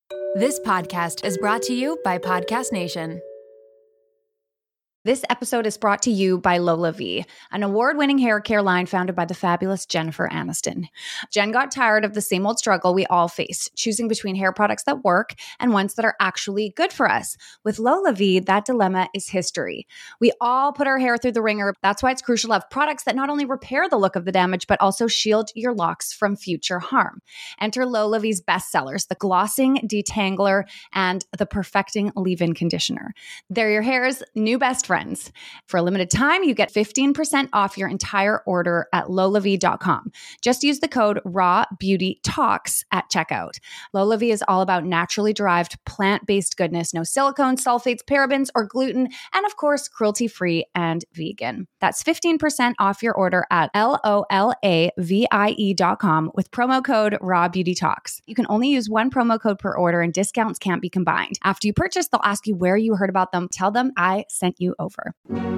This podcast is brought to you by Podcast Nation. This episode is brought to you by LolaVie, an award-winning hair care line founded by the fabulous Jennifer Aniston. Jen got tired of the same old struggle we all face, choosing between hair products that work and ones that are actually good for us. With LolaVie, that dilemma is history. We all put our hair through the ringer. That's why it's crucial to have products that not only repair the look of the damage, but also shield your locks from future harm. Enter LolaVie's bestsellers, the Glossing Detangler and the Perfecting Leave-In Conditioner. They're your hair's new best friends. For a limited time, you get 15% off your entire order at lolavie.com. Just use the code RAWBEAUTYTALKS at checkout. LolaVie is all about naturally derived plant-based goodness, no silicones, sulfates, parabens, or gluten, and of course, cruelty-free and vegan. That's 15% off your order at LOLAVIE.com with promo code RAWBEAUTYTALKS. You can only use one promo code per order and discounts can't be combined. After you purchase, they'll ask you where you heard about them. Tell them I sent you over.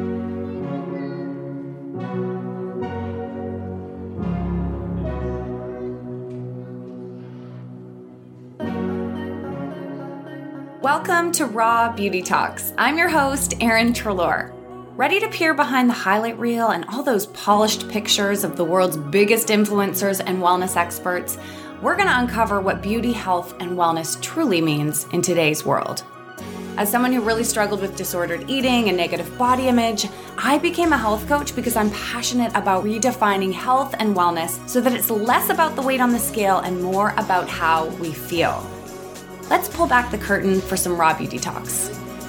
Welcome to Raw Beauty Talks. I'm your host, Erin Treloar. Ready to peer behind the highlight reel and all those polished pictures of the world's biggest influencers and wellness experts? We're going to uncover what beauty, health, and wellness truly means in today's world. As someone who really struggled with disordered eating and negative body image, I became a health coach because I'm passionate about redefining health and wellness so that it's less about the weight on the scale and more about how we feel. Let's pull back the curtain for some Raw Beauty Talks.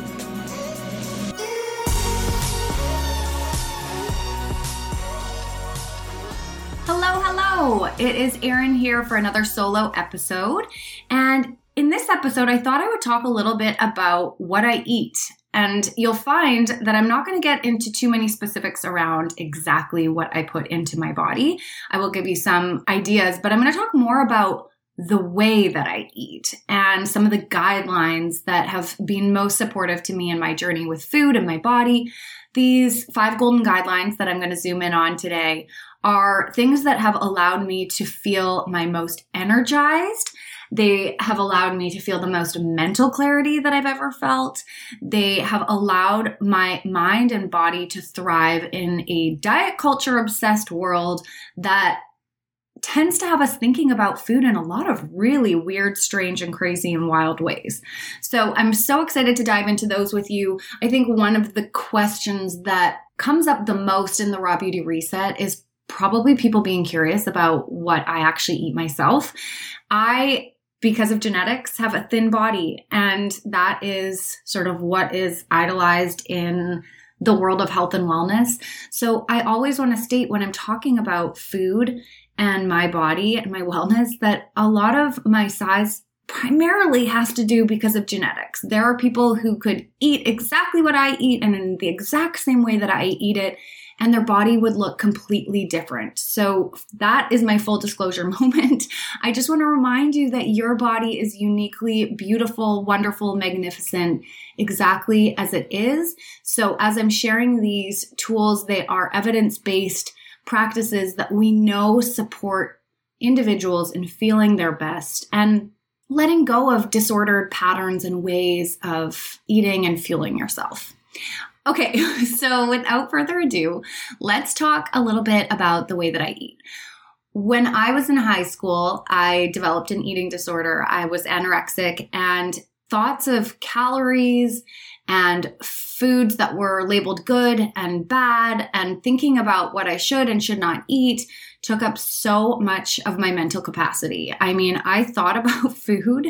Hello. It is Erin here for another solo episode. And in this episode, I thought I would talk a little bit about what I eat. And you'll find that I'm not going to get into too many specifics around exactly what I put into my body. I will give you some ideas, but I'm going to talk more about the way that I eat and some of the guidelines that have been most supportive to me in my journey with food and my body. These 5 golden guidelines that I'm going to zoom in on today are things that have allowed me to feel my most energized. They have allowed me to feel the most mental clarity that I've ever felt. They have allowed my mind and body to thrive in a diet culture obsessed world that tends to have us thinking about food in a lot of really weird, strange, and crazy and wild ways. So I'm so excited to dive into those with you. I think one of the questions that comes up the most in the Raw Beauty Reset is probably people being curious about what I actually eat myself. Because of genetics, have a thin body, and that is sort of what is idolized in the world of health and wellness. So I always want to state when I'm talking about food and my body and my wellness that a lot of my size primarily has to do because of genetics. There are people who could eat exactly what I eat and in the exact same way that I eat it, and their body would look completely different. So that is my full disclosure moment. I just want to remind you that your body is uniquely beautiful, wonderful, magnificent, exactly as it is. So as I'm sharing these tools, they are evidence-based practices that we know support individuals in feeling their best and letting go of disordered patterns and ways of eating and fueling yourself. Okay, so without further ado, let's talk a little bit about the way that I eat. When I was in high school, I developed an eating disorder. I was anorexic, and thoughts of calories and foods that were labeled good and bad and thinking about what I should and should not eat took up so much of my mental capacity. I mean, I thought about food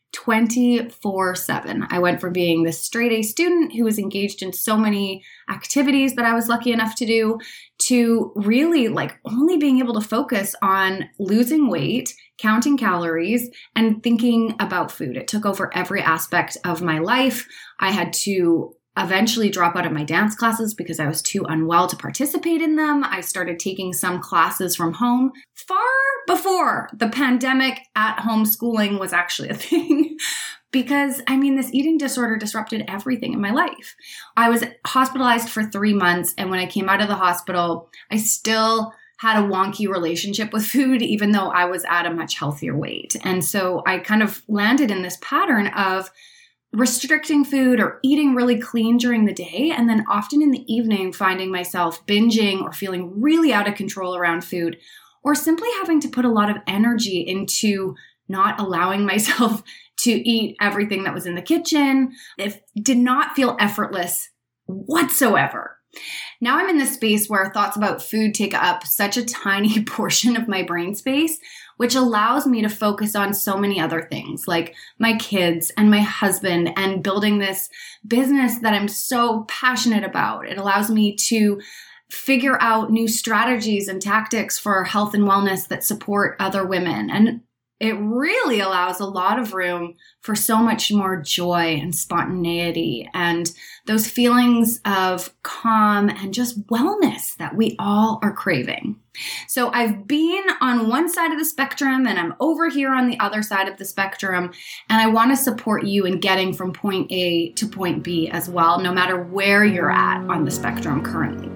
24/7. I went from being this straight A student who was engaged in so many activities that I was lucky enough to do to really only being able to focus on losing weight, counting calories, and thinking about food. It took over every aspect of my life. I had to eventually drop out of my dance classes because I was too unwell to participate in them. I started taking some classes from home far before the pandemic at-home schooling was actually a thing. Because, this eating disorder disrupted everything in my life. I was hospitalized for 3 months, and when I came out of the hospital, I still had a wonky relationship with food, even though I was at a much healthier weight. And so I kind of landed in this pattern of restricting food or eating really clean during the day, and then often in the evening finding myself binging or feeling really out of control around food, or simply having to put a lot of energy into not allowing myself to eat everything that was in the kitchen. It did not feel effortless whatsoever. Now I'm in this space where thoughts about food take up such a tiny portion of my brain space, which allows me to focus on so many other things like my kids and my husband and building this business that I'm so passionate about. It allows me to figure out new strategies and tactics for health and wellness that support other women. And it really allows a lot of room for so much more joy and spontaneity and those feelings of calm and just wellness that we all are craving. So I've been on one side of the spectrum and I'm over here on the other side of the spectrum. And I want to support you in getting from point A to point B as well, no matter where you're at on the spectrum currently.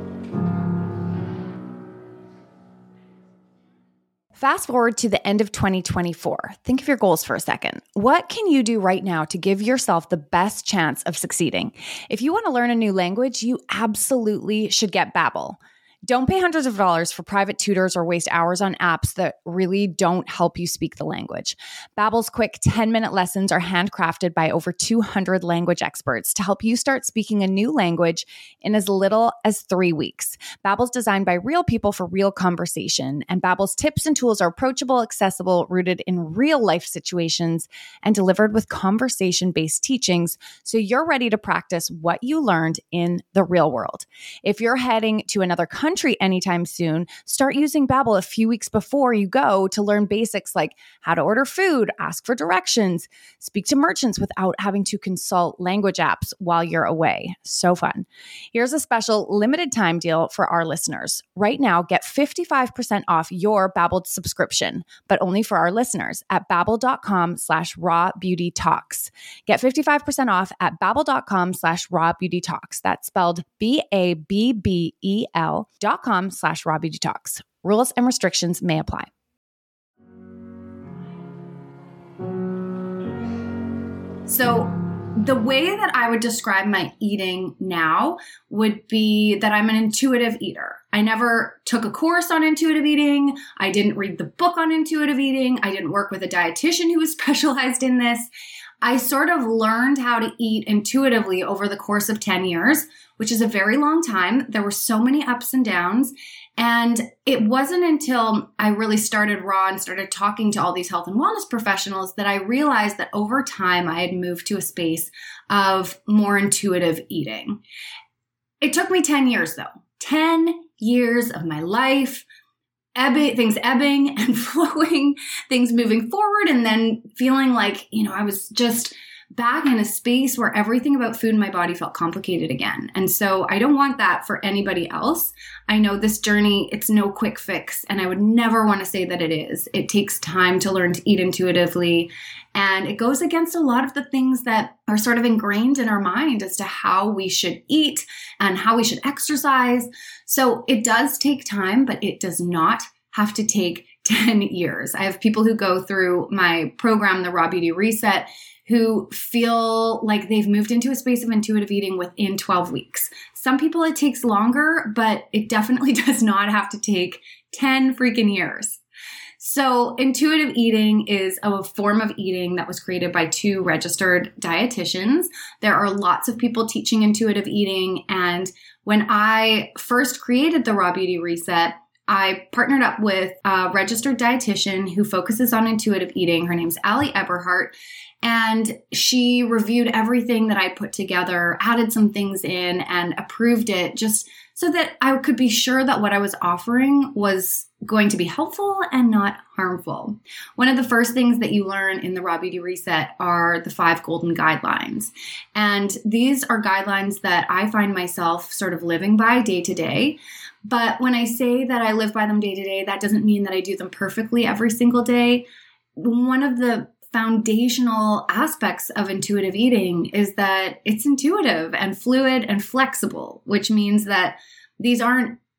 Fast forward to the end of 2024. Think of your goals for a second. What can you do right now to give yourself the best chance of succeeding? If you want to learn a new language, you absolutely should get Babbel. Don't pay hundreds of dollars for private tutors or waste hours on apps that really don't help you speak the language. Babbel's quick 10-minute lessons are handcrafted by over 200 language experts to help you start speaking a new language in as little as 3 weeks. Babbel's designed by real people for real conversation, and Babbel's tips and tools are approachable, accessible, rooted in real-life situations, and delivered with conversation-based teachings so you're ready to practice what you learned in the real world. If you're heading to another country anytime soon, start using Babbel a few weeks before you go to learn basics like how to order food, ask for directions, speak to merchants without having to consult language apps while you're away. So fun. Here's a special limited time deal for our listeners. Right now, get 55% off your Babbel subscription, but only for our listeners at babbel.com/rawbeautytalks. Get 55% off at babbel.com/rawbeautytalks. That's spelled babbel.com/rawbeautytalks. Rules and restrictions may apply. So the way that I would describe my eating now would be that I'm an intuitive eater. I never took a course on intuitive eating. I didn't read the book on intuitive eating. I didn't work with a dietitian who was specialized in this. I sort of learned how to eat intuitively over the course of 10 years, which is a very long time. There were so many ups and downs. And it wasn't until I really started raw and started talking to all these health and wellness professionals that I realized that over time I had moved to a space of more intuitive eating. It took me 10 years though. 10 years of my life, things ebbing and flowing, things moving forward, and then feeling like, I was just back in a space where everything about food in my body felt complicated again. And so I don't want that for anybody else. I know this journey, it's no quick fix, and I would never want to say that it is. It takes time to learn to eat intuitively, and it goes against a lot of the things that are sort of ingrained in our mind as to how we should eat and how we should exercise. So it does take time, but it does not have to take 10 years. I have people who go through my program, the Raw Beauty Reset, who feel like they've moved into a space of intuitive eating within 12 weeks. Some people it takes longer, but it definitely does not have to take 10 freaking years. So intuitive eating is a form of eating that was created by 2 registered dietitians. There are lots of people teaching intuitive eating. And when I first created the Raw Beauty Reset, I partnered up with a registered dietitian who focuses on intuitive eating. Her name's Allie Eberhardt. And she reviewed everything that I put together, added some things in, and approved it just so that I could be sure that what I was offering was going to be helpful and not harmful. One of the first things that you learn in the Raw Beauty Reset are the 5 golden guidelines. And these are guidelines that I find myself sort of living by day to day. But when I say that I live by them day to day, that doesn't mean that I do them perfectly every single day. One of the foundational aspects of intuitive eating is that it's intuitive and fluid and flexible, which means that these aren't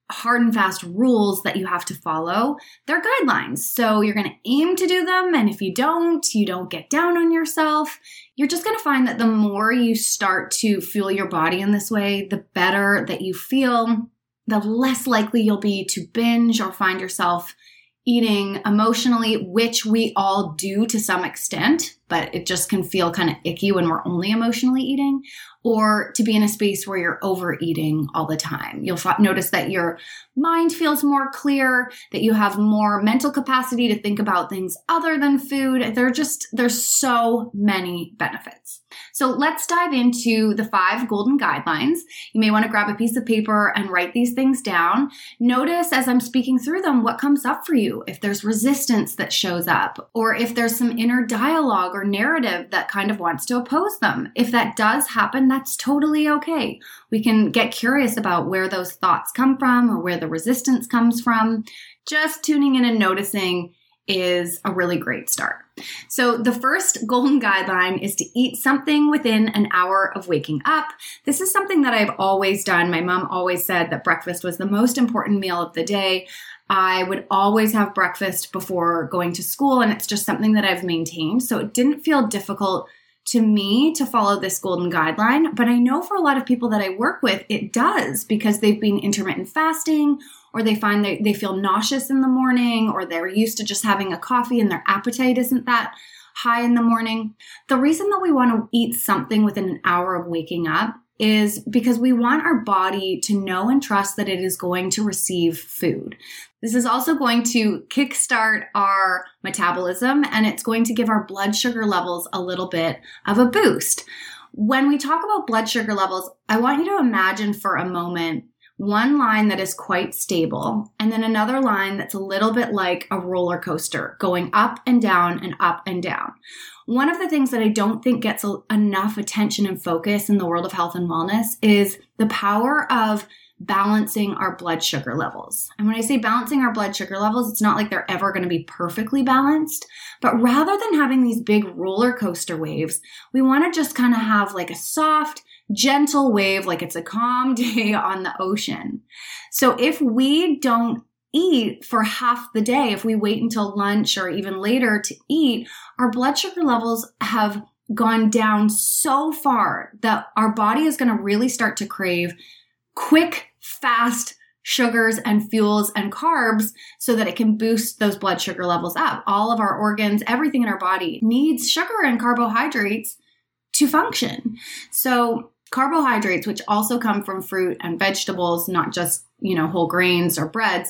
hard and fast rules that you have to follow. They're guidelines. So you're going to aim to do them. And if you don't get down on yourself. You're just going to find that the more you start to fuel your body in this way, the better that you feel, the less likely you'll be to binge or find yourself eating emotionally, which we all do to some extent, but it just can feel kind of icky when we're only emotionally eating, or to be in a space where you're overeating all the time. You'll notice that your mind feels more clear, that you have more mental capacity to think about things other than food. There's so many benefits. So let's dive into the 5 golden guidelines. You may want to grab a piece of paper and write these things down. Notice as I'm speaking through them, what comes up for you. If there's resistance that shows up, or if there's some inner dialogue or narrative that kind of wants to oppose them. If that does happen, that's totally okay. We can get curious about where those thoughts come from or where the resistance comes from. Just tuning in and noticing is a really great start. So the first golden guideline is to eat something within an hour of waking up. This is something that I've always done. My mom always said that breakfast was the most important meal of the day. I would always have breakfast before going to school, and it's just something that I've maintained. So it didn't feel difficult to me to follow this golden guideline, but I know for a lot of people that I work with, it does, because they've been intermittent fasting, or they find they feel nauseous in the morning, or they're used to just having a coffee and their appetite isn't that high in the morning. The reason that we want to eat something within an hour of waking up is because we want our body to know and trust that it is going to receive food. This is also going to kickstart our metabolism, and it's going to give our blood sugar levels a little bit of a boost. When we talk about blood sugar levels, I want you to imagine for a moment one line that is quite stable, and then another line that's a little bit like a roller coaster, going up and down and up and down. One of the things that I don't think gets enough attention and focus in the world of health and wellness is the power of balancing our blood sugar levels. And when I say balancing our blood sugar levels, it's not like they're ever going to be perfectly balanced, but rather than having these big roller coaster waves, we want to just kind of have like a soft, gentle wave, like it's a calm day on the ocean. So if we don't eat for half the day, if we wait until lunch or even later to eat, our blood sugar levels have gone down so far that our body is going to really start to crave quick, fast sugars and fuels and carbs so that it can boost those blood sugar levels up. All of our organs, everything in our body needs sugar and carbohydrates to function. So carbohydrates, which also come from fruit and vegetables, not just, whole grains or breads,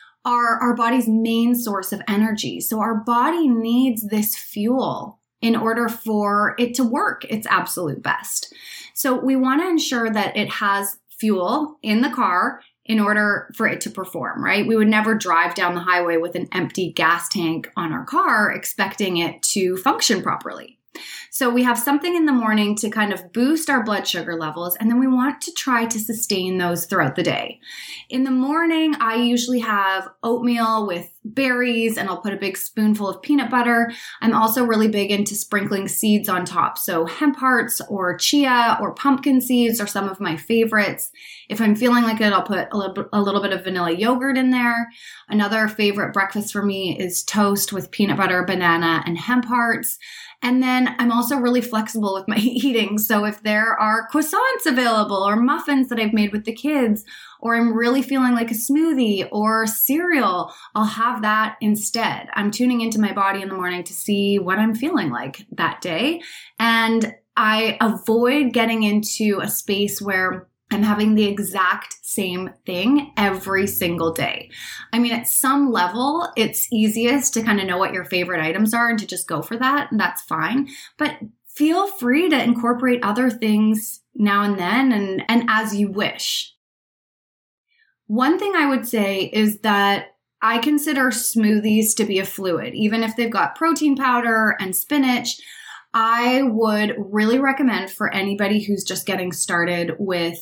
are our body's main source of energy. So our body needs this fuel in order for it to work its absolute best. So we want to ensure that it has fuel in the car in order for it to perform, right? We would never drive down the highway with an empty gas tank on our car expecting it to function properly. So we have something in the morning to kind of boost our blood sugar levels, and then we want to try to sustain those throughout the day. In the morning, I usually have oatmeal with berries, and I'll put a big spoonful of peanut butter. I'm also really big into sprinkling seeds on top. So hemp hearts or chia or pumpkin seeds are some of my favorites. If I'm feeling like it, I'll put a little bit of vanilla yogurt in there. Another favorite breakfast for me is toast with peanut butter, banana, and hemp hearts. And then I'm also really flexible with my eating. So if there are croissants available or muffins that I've made with the kids, or I'm really feeling like a smoothie or cereal, I'll have that instead. I'm tuning into my body in the morning to see what I'm feeling like that day. And I avoid getting into a space where I'm having the exact same thing every single day. I mean, at some level, it's easiest to kind of know what your favorite items are and to just go for that, and that's fine. But feel free to incorporate other things now and then and as you wish. One thing I would say is that I consider smoothies to be a fluid. Even if they've got protein powder and spinach, I would really recommend for anybody who's just getting started with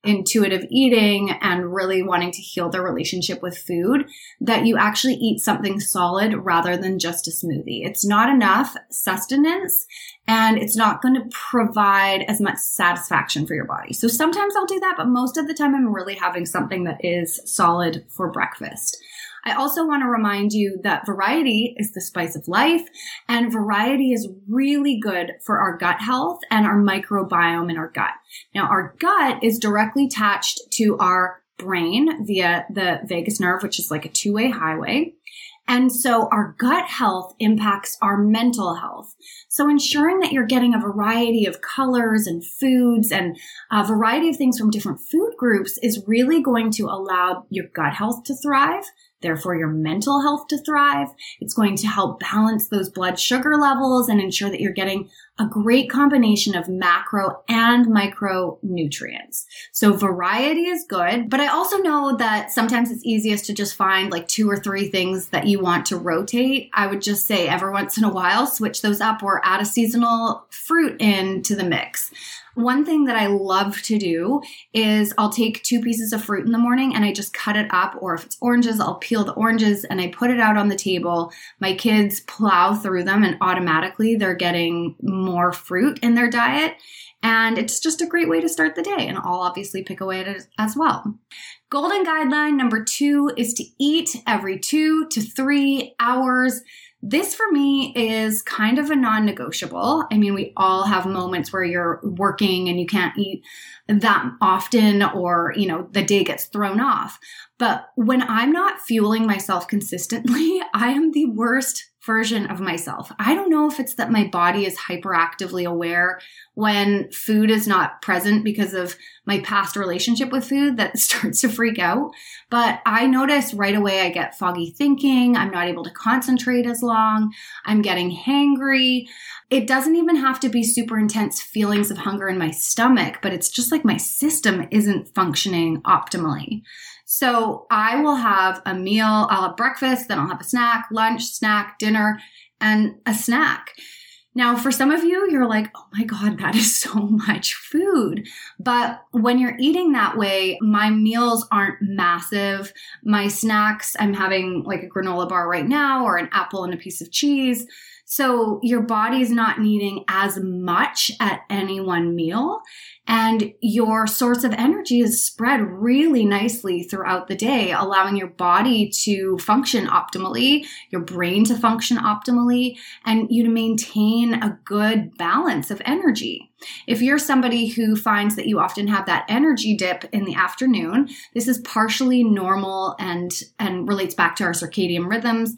intuitive eating and really wanting to heal their relationship with food, that you actually eat something solid rather than just a smoothie. It's not enough sustenance and it's not going to provide as much satisfaction for your body. So sometimes I'll do that, but most of the time I'm really having something that is solid for breakfast. I also want to remind you that variety is the spice of life, and variety is really good for our gut health and our microbiome in our gut. Now, our gut is directly attached to our brain via the vagus nerve, which is like a two-way highway. And so our gut health impacts our mental health. So ensuring that you're getting a variety of colors and foods and a variety of things from different food groups is really going to allow your gut health to thrive, therefore your mental health to thrive. It's going to help balance those blood sugar levels and ensure that you're getting a great combination of macro and micronutrients. So variety is good, but I also know that sometimes it's easiest to just find like 2 or 3 things that you want to rotate. I would just say every once in a while, switch those up or add a seasonal fruit into the mix. One thing that I love to do is I'll take 2 pieces of fruit in the morning and I just cut it up, or if it's oranges, I'll peel the oranges and I put it out on the table. My kids plow through them and automatically they're getting more fruit in their diet. And it's just a great way to start the day. And I'll obviously pick away at it as well. Golden guideline number 2 is to eat every 2 to 3 hours. This for me is kind of a non-negotiable. I mean, we all have moments where you're working and you can't eat that often, or, the day gets thrown off. But when I'm not fueling myself consistently, I am the worst version of myself. I don't know if it's that my body is hyperactively aware when food is not present because of my past relationship with food that starts to freak out. But I notice right away I get foggy thinking. I'm not able to concentrate as long. I'm getting hangry. It doesn't even have to be super intense feelings of hunger in my stomach, but it's just like my system isn't functioning optimally. So I will have a meal, I'll have breakfast, then I'll have a snack, lunch, snack, dinner, and a snack. Now, for some of you, you're like, oh my God, that is so much food. But when you're eating that way, my meals aren't massive. My snacks, I'm having like a granola bar right now or an apple and a piece of cheese. So your body's not needing as much at any one meal, and your source of energy is spread really nicely throughout the day, allowing your body to function optimally, your brain to function optimally, and you to maintain a good balance of energy. If you're somebody who finds that you often have that energy dip in the afternoon, this is partially normal and relates back to our circadian rhythms.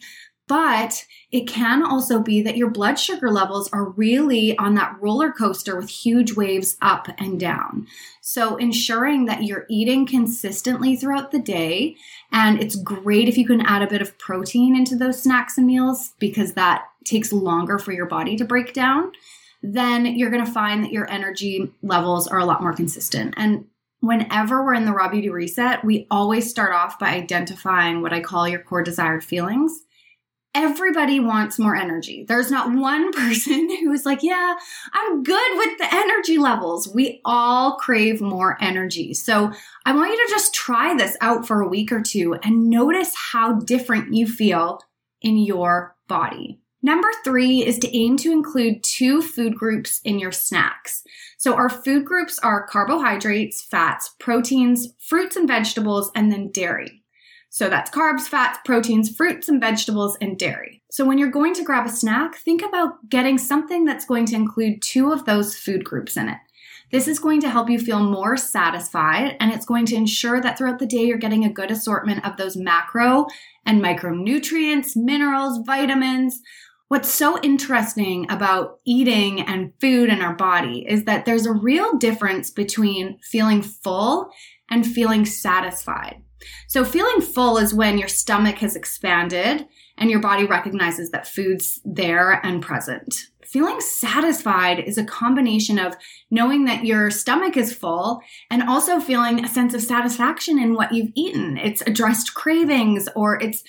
But it can also be that your blood sugar levels are really on that roller coaster with huge waves up and down. So ensuring that you're eating consistently throughout the day, and it's great if you can add a bit of protein into those snacks and meals because that takes longer for your body to break down, then you're going to find that your energy levels are a lot more consistent. And whenever we're in the Raw Beauty Reset, we always start off by identifying what I call your core desired feelings. Everybody wants more energy. There's not one person who's like, yeah, I'm good with the energy levels. We all crave more energy. So I want you to just try this out for a week or 2 and notice how different you feel in your body. Number 3 is to aim to include 2 food groups in your snacks. So our food groups are carbohydrates, fats, proteins, fruits and vegetables, and then dairy. So that's carbs, fats, proteins, fruits and vegetables, and dairy. So when you're going to grab a snack, think about getting something that's going to include 2 of those food groups in it. This is going to help you feel more satisfied, and it's going to ensure that throughout the day you're getting a good assortment of those macro and micronutrients, minerals, vitamins. What's so interesting about eating and food in our body is that there's a real difference between feeling full and feeling satisfied. So feeling full is when your stomach has expanded and your body recognizes that food's there and present. Feeling satisfied is a combination of knowing that your stomach is full and also feeling a sense of satisfaction in what you've eaten. It's addressed cravings, or it's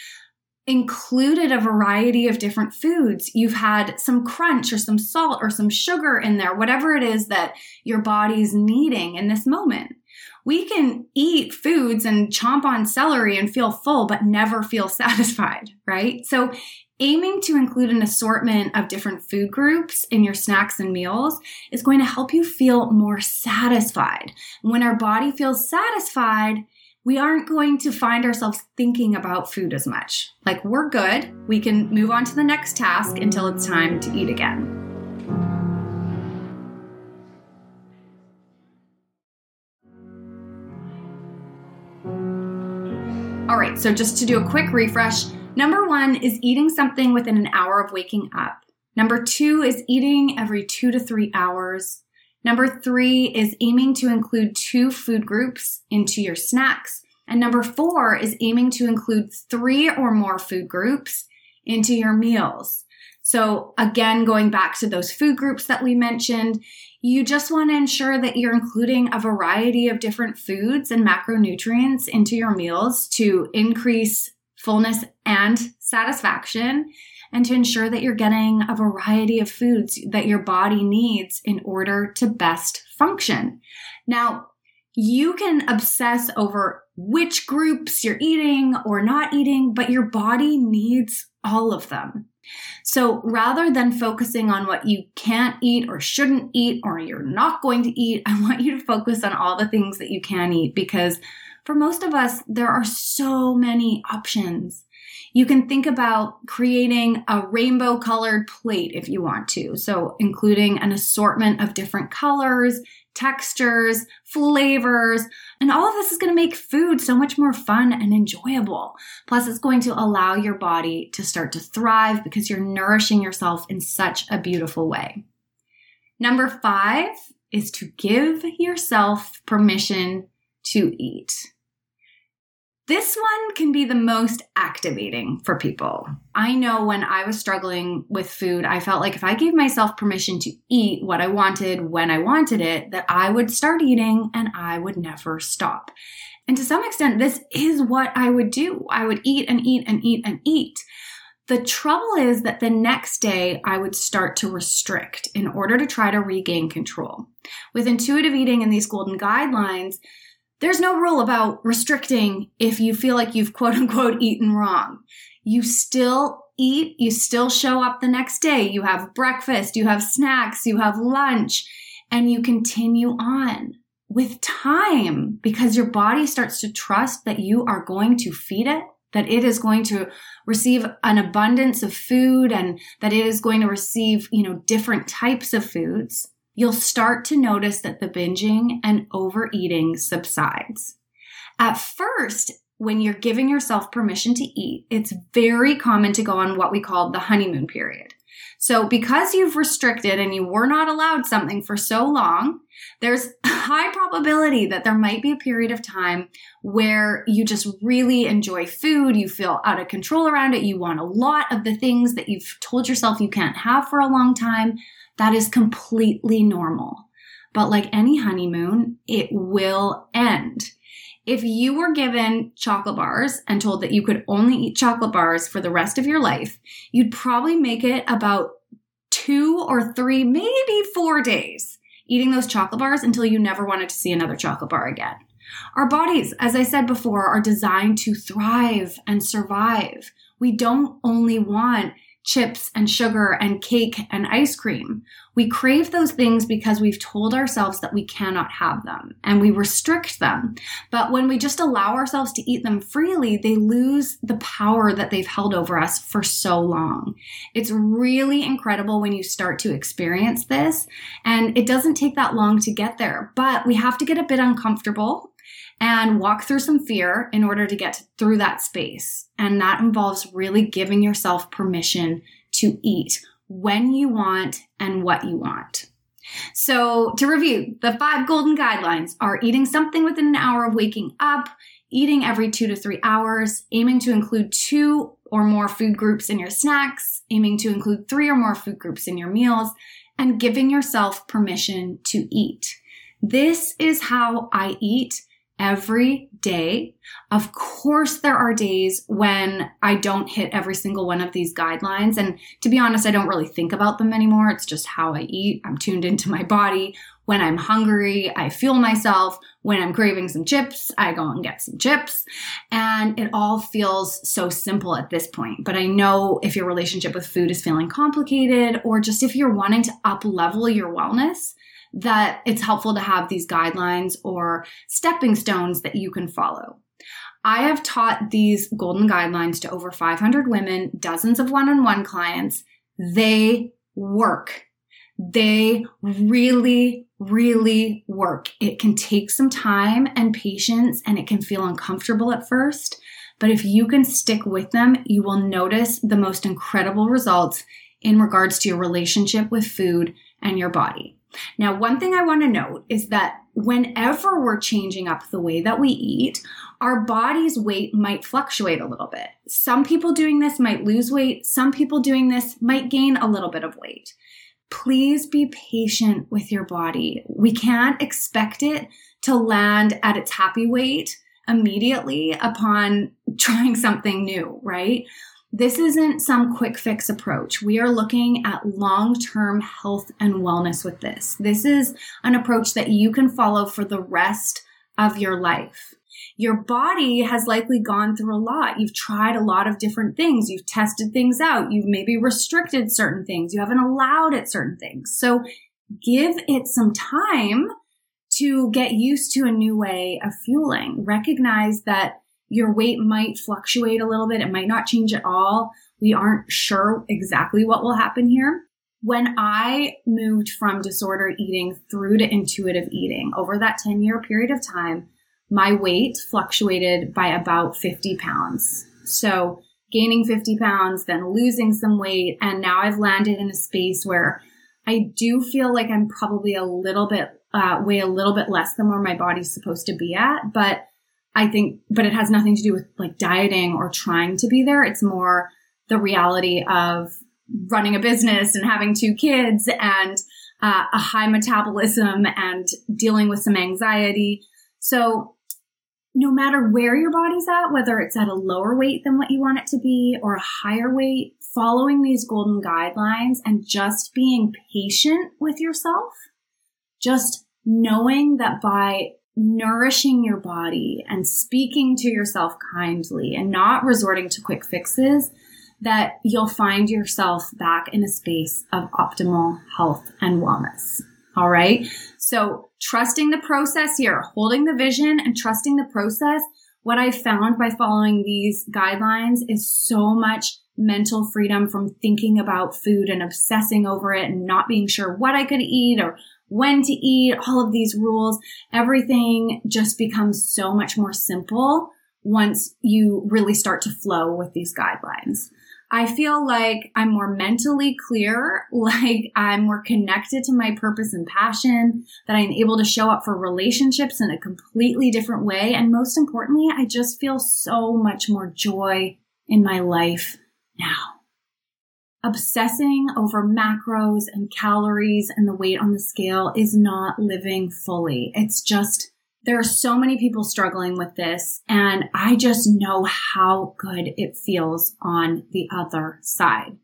included a variety of different foods. You've had some crunch or some salt or some sugar in there, whatever it is that your body's needing in this moment. We can eat foods and chomp on celery and feel full, but never feel satisfied, right? So aiming to include an assortment of different food groups in your snacks and meals is going to help you feel more satisfied. When our body feels satisfied, we aren't going to find ourselves thinking about food as much. Like, we're good. We can move on to the next task until it's time to eat again. All right, so just to do a quick refresh, number 1 is eating something within an hour of waking up. Number 2 is eating every 2 to 3 hours. Number 3 is aiming to include 2 food groups into your snacks. And number 4 is aiming to include 3 or more food groups into your meals. So again, going back to those food groups that we mentioned, you just want to ensure that you're including a variety of different foods and macronutrients into your meals to increase fullness and satisfaction, and to ensure that you're getting a variety of foods that your body needs in order to best function. Now, you can obsess over which groups you're eating or not eating, but your body needs all of them. So rather than focusing on what you can't eat or shouldn't eat or you're not going to eat, I want you to focus on all the things that you can eat, because for most of us, there are so many options. You can think about creating a rainbow colored plate if you want to. So including an assortment of different colors, textures, flavors, and all of this is going to make food so much more fun and enjoyable. Plus, it's going to allow your body to start to thrive because you're nourishing yourself in such a beautiful way. Number 5 is to give yourself permission to eat. This one can be the most activating for people. I know when I was struggling with food, I felt like if I gave myself permission to eat what I wanted when I wanted it, that I would start eating and I would never stop. And to some extent, this is what I would do. I would eat and eat and eat and eat. The trouble is that the next day I would start to restrict in order to try to regain control. With intuitive eating and these golden guidelines, there's no rule about restricting if you feel like you've quote unquote eaten wrong. You still eat, you still show up the next day. You have breakfast, you have snacks, you have lunch, and you continue on with time because your body starts to trust that you are going to feed it, that it is going to receive an abundance of food and that it is going to receive, different types of foods. You'll start to notice that the binging and overeating subsides. At first, when you're giving yourself permission to eat, it's very common to go on what we call the honeymoon period. So because you've restricted and you were not allowed something for so long, there's a high probability that there might be a period of time where you just really enjoy food, you feel out of control around it, you want a lot of the things that you've told yourself you can't have for a long time. That is completely normal. But like any honeymoon, it will end. If you were given chocolate bars and told that you could only eat chocolate bars for the rest of your life, you'd probably make it about 2 or 3, maybe 4 days eating those chocolate bars until you never wanted to see another chocolate bar again. Our bodies, as I said before, are designed to thrive and survive. We don't only want chips and sugar and cake and ice cream. We crave those things because we've told ourselves that we cannot have them and we restrict them. But when we just allow ourselves to eat them freely, they lose the power that they've held over us for so long. It's really incredible when you start to experience this, and it doesn't take that long to get there, but we have to get a bit uncomfortable and walk through some fear in order to get through that space. And that involves really giving yourself permission to eat when you want and what you want. So to review, the 5 golden guidelines are eating something within an hour of waking up, eating every 2 to 3 hours, aiming to include 2 or more food groups in your snacks, aiming to include 3 or more food groups in your meals, and giving yourself permission to eat. This is how I eat every day. Of course, there are days when I don't hit every single one of these guidelines. And to be honest, I don't really think about them anymore. It's just how I eat. I'm tuned into my body. When I'm hungry, I fuel myself. When I'm craving some chips, I go and get some chips. And it all feels so simple at this point. But I know if your relationship with food is feeling complicated, or just if you're wanting to up-level your wellness, that it's helpful to have these guidelines or stepping stones that you can follow. I have taught these golden guidelines to over 500 women, dozens of one-on-one clients. They work. They really, really work. It can take some time and patience, and it can feel uncomfortable at first. But if you can stick with them, you will notice the most incredible results in regards to your relationship with food and your body. Now, one thing I want to note is that whenever we're changing up the way that we eat, our body's weight might fluctuate a little bit. Some people doing this might lose weight. Some people doing this might gain a little bit of weight. Please be patient with your body. We can't expect it to land at its happy weight immediately upon trying something new, right? This isn't some quick fix approach. We are looking at long-term health and wellness with this. This is an approach that you can follow for the rest of your life. Your body has likely gone through a lot. You've tried a lot of different things. You've tested things out. You've maybe restricted certain things. You haven't allowed it certain things. So give it some time to get used to a new way of fueling. Recognize that your weight might fluctuate a little bit. It might not change at all. We aren't sure exactly what will happen here. When I moved from disordered eating through to intuitive eating, over that 10-year period of time, my weight fluctuated by about 50 pounds. So gaining 50 pounds, then losing some weight. And now I've landed in a space where I do feel like I'm probably weigh a little bit less than where my body's supposed to be at. But it has nothing to do with like dieting or trying to be there. It's more the reality of running a business and having 2 kids and a high metabolism and dealing with some anxiety. So no matter where your body's at, whether it's at a lower weight than what you want it to be or a higher weight, following these golden guidelines and just being patient with yourself, just knowing that by nourishing your body and speaking to yourself kindly and not resorting to quick fixes, that you'll find yourself back in a space of optimal health and wellness. All right. So trusting the process here, holding the vision and trusting the process. What I found by following these guidelines is so much mental freedom from thinking about food and obsessing over it and not being sure what I could eat or when to eat, all of these rules. Everything just becomes so much more simple once you really start to flow with these guidelines. I feel like I'm more mentally clear, like I'm more connected to my purpose and passion, that I'm able to show up for relationships in a completely different way. And most importantly, I just feel so much more joy in my life now. Obsessing over macros and calories and the weight on the scale is not living fully. It's just, there are so many people struggling with this, and I just know how good it feels on the other side.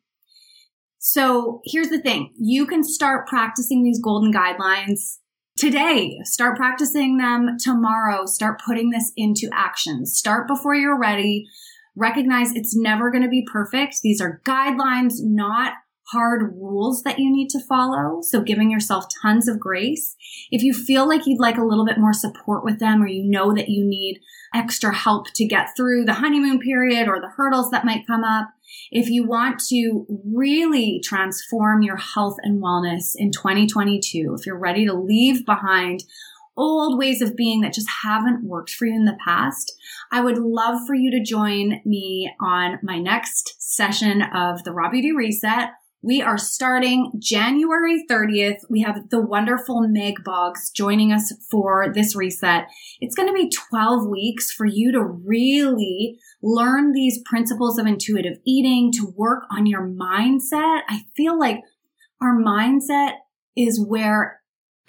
So here's the thing. You can start practicing these golden guidelines today. Start practicing them tomorrow. Start putting this into action. Start before you're ready. Recognize it's never going to be perfect. These are guidelines, not hard rules that you need to follow. So giving yourself tons of grace. If you feel like you'd like a little bit more support with them, or you know that you need extra help to get through the honeymoon period or the hurdles that might come up, if you want to really transform your health and wellness in 2022, if you're ready to leave behind old ways of being that just haven't worked for you in the past, I would love for you to join me on my next session of the Raw Beauty Reset. We are starting January 30th. We have the wonderful Meg Boggs joining us for this reset. It's going to be 12 weeks for you to really learn these principles of intuitive eating, to work on your mindset. I feel like our mindset is where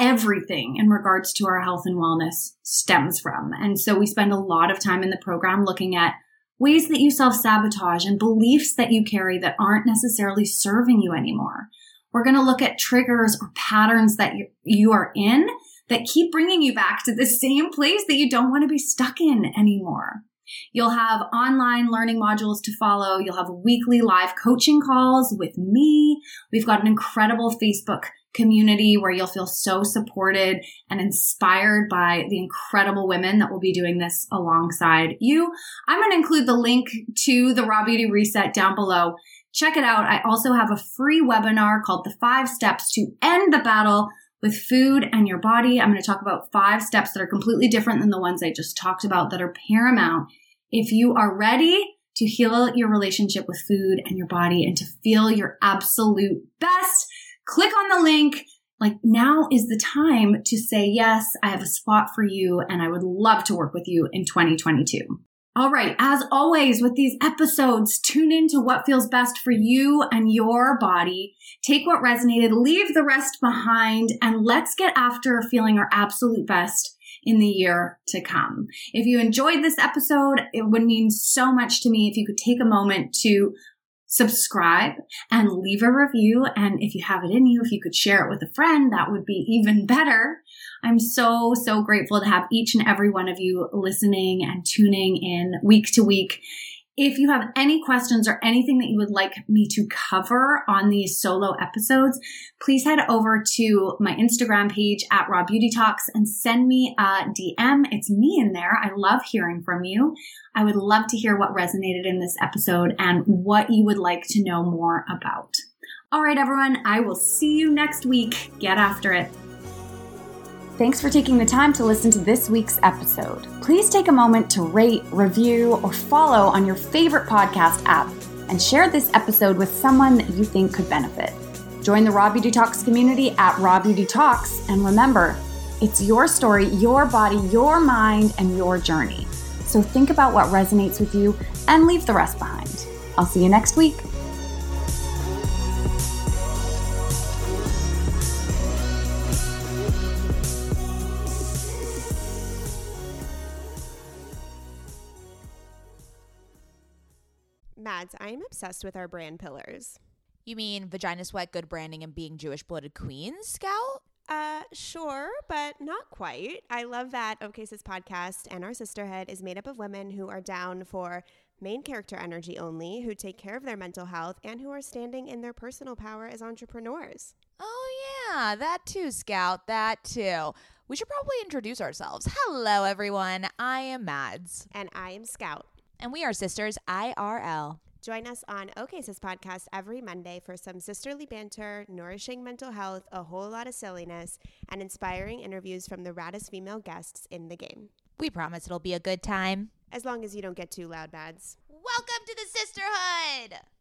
everything in regards to our health and wellness stems from. And so we spend a lot of time in the program looking at ways that you self-sabotage and beliefs that you carry that aren't necessarily serving you anymore. We're going to look at triggers or patterns that you are in that keep bringing you back to the same place that you don't want to be stuck in anymore. You'll have online learning modules to follow. You'll have weekly live coaching calls with me. We've got an incredible Facebook community where you'll feel so supported and inspired by the incredible women that will be doing this alongside you. I'm going to include the link to the Raw Beauty Reset down below. Check it out. I also have a free webinar called The 5 Steps to End the Battle with Food and Your Body. I'm going to talk about 5 steps that are completely different than the ones I just talked about that are paramount if you are ready to heal your relationship with food and your body and to feel your absolute best. Click on the link. Like, now is the time to say, yes, I have a spot for you and I would love to work with you in 2022. All right. As always with these episodes, tune into what feels best for you and your body. Take what resonated, leave the rest behind, and let's get after feeling our absolute best in the year to come. If you enjoyed this episode, it would mean so much to me if you could take a moment to subscribe and leave a review. And if you have it in you, if you could share it with a friend, that would be even better. I'm so, so grateful to have each and every one of you listening and tuning in week to week. If you have any questions or anything that you would like me to cover on these solo episodes, please head over to my Instagram page at Raw Beauty Talks and send me a DM. It's me in there. I love hearing from you. I would love to hear what resonated in this episode and what you would like to know more about. All right, everyone, I will see you next week. Get after it. Thanks for taking the time to listen to this week's episode. Please take a moment to rate, review, or follow on your favorite podcast app and share this episode with someone that you think could benefit. Join the Raw Beauty Talks community at Raw Beauty Talks, and remember, it's your story, your body, your mind, and your journey. So think about what resonates with you and leave the rest behind. I'll see you next week. Mads, I am obsessed with our brand pillars. You mean Vagina Sweat, good branding, and being Jewish-blooded queens, Scout? Sure, but not quite. I love that OK Sis podcast and our sisterhood is made up of women who are down for main character energy only, who take care of their mental health, and who are standing in their personal power as entrepreneurs. Oh, yeah, that too, Scout, that too. We should probably introduce ourselves. Hello, everyone. I am Mads. And I am Scout. And we are sisters IRL. Join us on OK Sis podcast every Monday for some sisterly banter, nourishing mental health, a whole lot of silliness, and inspiring interviews from the raddest female guests in the game. We promise it'll be a good time. As long as you don't get too loud, Mads. Welcome to the sisterhood!